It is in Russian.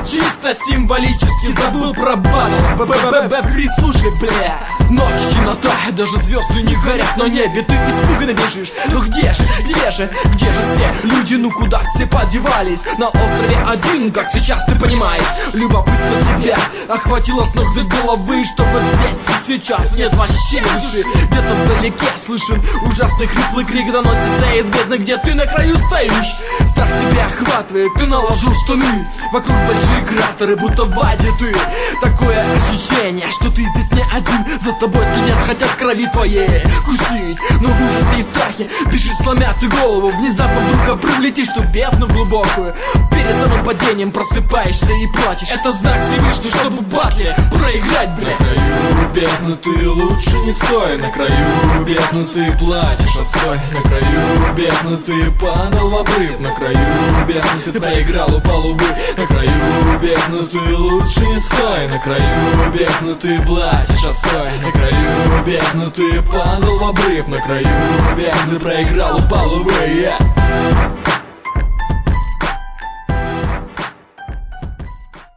чисто символически забыл про батл. Б-б-б-б, слушай, бля. Ночь, темнота, даже звезды не горят на небе. Ты испуганно бежишь, ну где же все? Люди, ну куда все подевались? На острове один, как сейчас ты понимаешь. Любопытство тебя охватило с ног до головы, чтобы здесь и сейчас нет вообще души. Где-то вдалеке слышен ужасный хриплый крик, доносится из бездны, где ты на краю стоишь. Страх тебя охватывает, ты наложил штаны. Вокруг большие кратеры, будто в аде ты. Такое ощущение, что ты здесь не один. За тобой следят, хотят крови твоей кусить. Но в ужасе и страхе дышишь, сломя ты голову. Внезапно вдруг обрыв летишь в бездну глубокую. Перед самым падением просыпаешься и плачешь. Это знак Всевышний, чтобы в батле проиграть, бля. На краю бездны ты лучше не стой. На краю бездны ты плачешь, отстой. На краю бездны ты падал в обрыв. На краю бездны ты проиграл, упал, увы. На краю бездны ты лучше не стой. На краю бездны ты плачешь, отстой. На краю бездны ты падал в обрыв. На краю бездны проиграл, упал, увы.